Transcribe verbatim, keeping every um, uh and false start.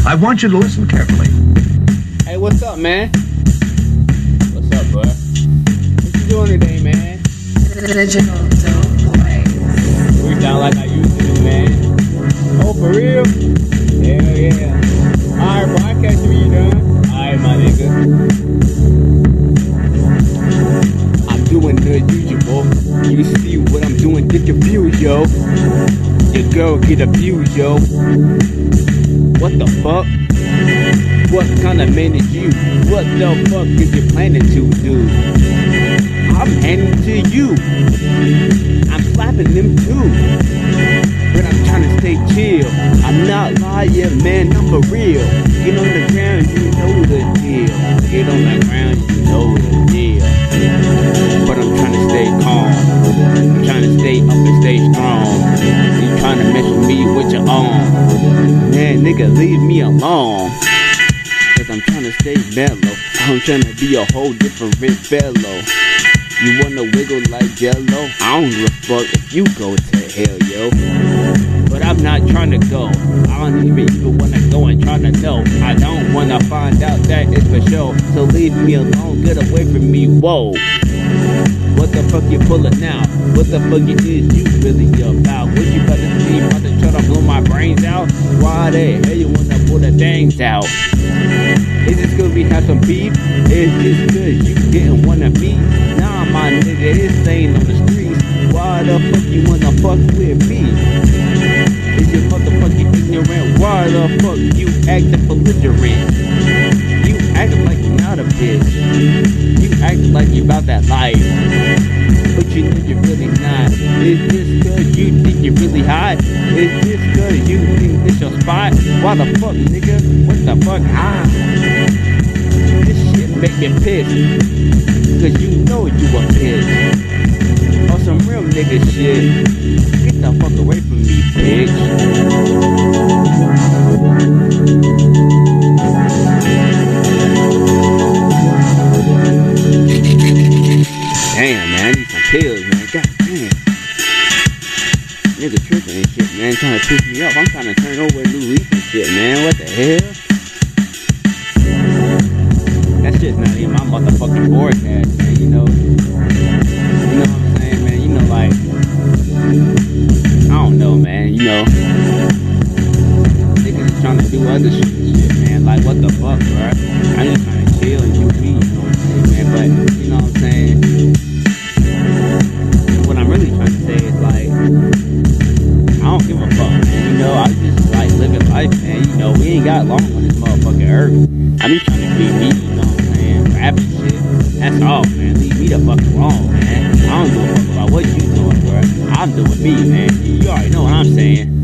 I want you to listen carefully. Hey, what's up, man? What's up, bro? What you doing today, man? Digital Dope Boys. We sound like I used to, man. Oh, for real? Hell yeah. Alright, bro, I catch you when you done. Alright, my nigga. I'm doing the usual. You see what I'm doing, get confused, yo. Your girl get abused, yo. What the fuck? What kind of man is you? What the fuck is you planning to do? I'm handing to you. I'm slapping them too. But I'm trying to stay chill. I'm not lying, man, I'm for real. Get on the ground, you know the deal. Get on the ground, you know the deal. But I'm trying to stay calm. I'm trying to stay up and stay strong. You trying to mess with me with your arm. Man, nigga, leave me alone. Cause I'm trying to stay mellow. I'm trying to be a whole different fellow. You wanna wiggle like Jello? I don't give a fuck if you go to hell, yo. But I'm not trying to go. I don't even, even wanna go and try to know. I don't wanna find out that it's for sure. So leave me alone, get away from me, whoa. What the fuck you pulling now? What the fuck is you really about? What you about to see? About to try to blow my brains out? Why the hell you wanna pull the things out? Is this cause we have some beef? Is this cause you didn't wanna meet? Nah, my nigga, it's ain't on the streets. Why the fuck you wanna fuck with me? Is you motherfucking ignorant? Why the fuck you acting belligerent? You acting like you're not a bitch. You acting like you about that life. But you know you're really not. Is this cause you think you're really hot? Is this cause you think this your spot? Why the fuck, nigga? What the fuck? Ah. This shit make me pissed. Cause you know you a bitch. On some real nigga shit. Get the fuck away from me, bitch. Damn, man, I need some pills, man. God damn. Nigga tripping and shit, man. Trying to piss me off. I'm trying to turn over a new leaf and shit, man. What the hell? That shit's not even my motherfucking forecast, man, you know? You know what I'm saying, man? You know, like, I don't know, man, you know? Niggas is trying to do other shit and shit, man. Like, what the fuck, bro? I'm just trying to chill and do me, you know what I'm saying, man? But, you know what I'm saying? What I'm really trying to say is, like, I don't give a fuck, man. You know, I just, like, living life, man. You know, we ain't got long on this motherfucking earth. I'm just trying to be me, you know what I'm saying? Rapping shit. That's all, man. Leave me the fuck alone, man. I don't give a fuck about what you doing, bro. I'm doing me, man. You already know what I'm saying.